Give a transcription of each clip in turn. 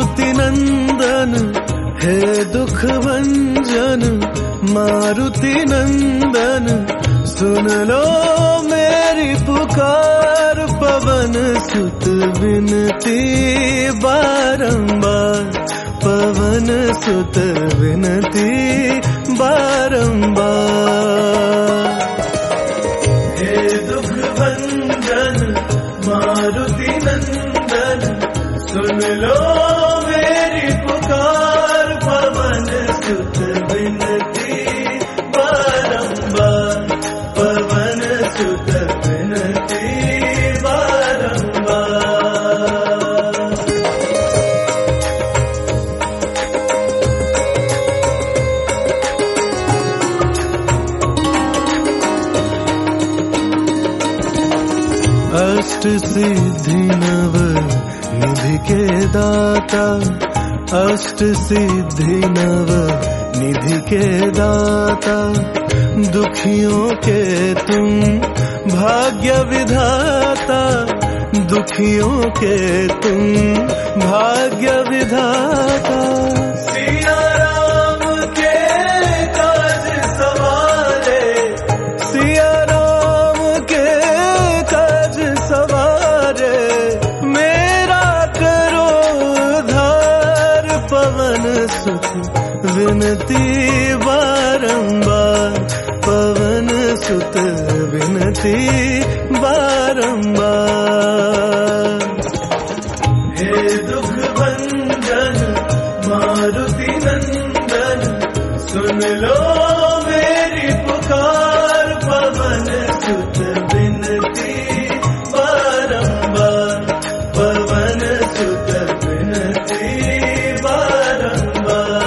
मारुति नंदन हे दुख भंजन, मारुति नंदन सुन लो मेरी पुकार। पवन सुत विनती बारंबार, पवन सुत विनती बारंबार। हे दुख भंजन मारुति नंदन सुन लो मेरी पुकार। पवन सुत विनती बारंबार, पवन सुत विनती बारंबार। अष्ट सिद्धि नव निधि के दाता, अष्ट सिद्धि नव निधि के दाता। दुखियों के तुम भाग्य विधाता, दुखियों के तुम भाग्य विधाता। सिया राम के काज सवारे, सिया राम के काज सवारे। मेरा करो उद्धार, पवन सुत विनती बारंबार, पवन सुत विनती बारंबार। हे दुख भंजन मारुति नंदन सुन लो मेरी पुकार। पवन सुत विनती बारंबार, पवन सुत विनती बारंबार।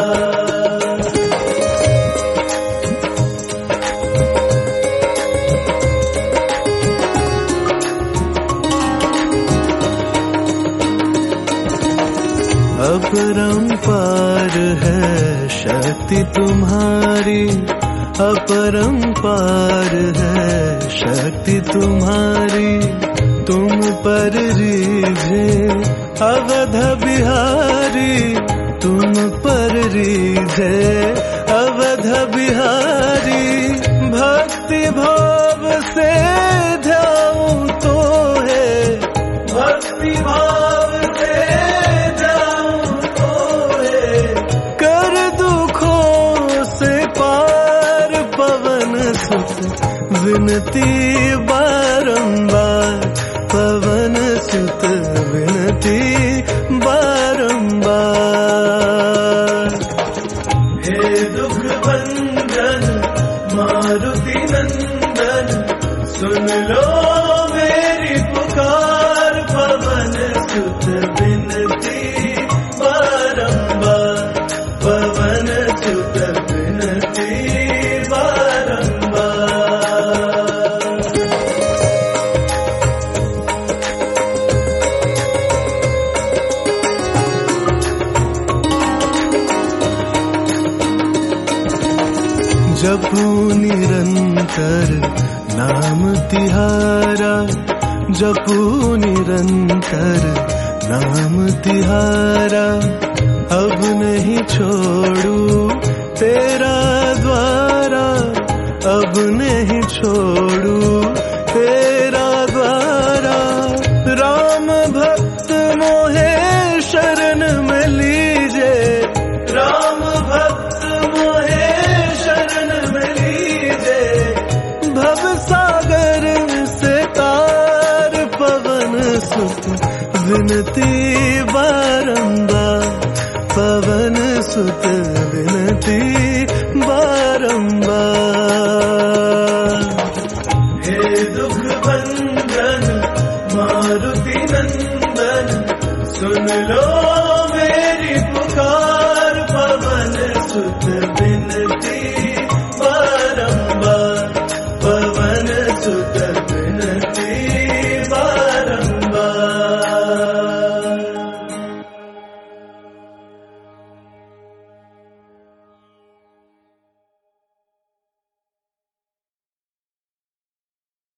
अपरंपार है शक्ति तुम्हारी, अपरंपार है शक्ति तुम्हारी। तुम पर रीझे अवध बिहारी, तुम पर रीझे अवध बिहारी। भक्ति भाव से ध्याऊं तो है, भक्ति भाव से ध्याऊं तो है। कर दुखों से पार, पवन सुत विनती बारंबार, पवन सुत विनती बारंबार। हे दुख भंजन मारुति नंदन सुन लो मेरी पुकार। पवन सुत विनती बारंबार, पवन सुत विनती बारंबार। जपू निरंतर नाम तिहारा, जपू निरंतर नाम तिहारा। अब नहीं छोड़ू तेरा द्वारा, अब नहीं छोड़ू तेरा द्वारा। राम भक्त मोहे शरण में लीजे, राम भक्त मोहे शरण में लीजे। भव सागर से तार, पवन सुत विनती बारंबार, पवन सुत